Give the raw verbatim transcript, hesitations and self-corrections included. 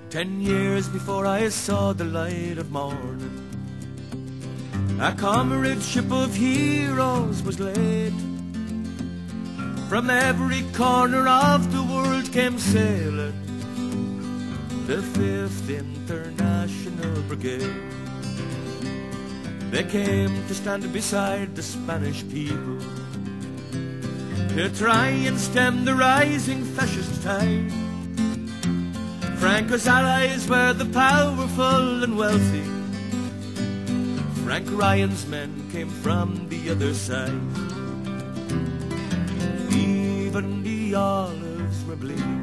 Ten years before I saw the light of morning, a comradeship of heroes was laid. From every corner of the world came sailing the Fifth International Brigade. They came to stand beside the Spanish people, to try and stem the rising fascist tide. Franco's allies were the powerful and wealthy. Frank Ryan's men came from the other side. Even the olives were bleeding.